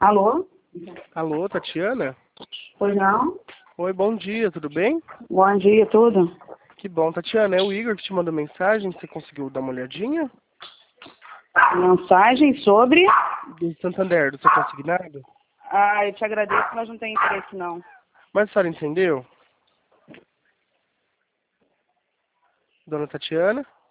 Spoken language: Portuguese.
Alô? Alô, Tatiana? Pois não? Oi, bom dia, tudo bem? Bom dia, tudo? Que bom, Tatiana, é o Igor que te mandou mensagem, você conseguiu dar uma olhadinha? Mensagem sobre? Do Santander, do seu consignado? Ah, eu te agradeço, mas não tenho interesse não. Mas a senhora entendeu? Dona Tatiana?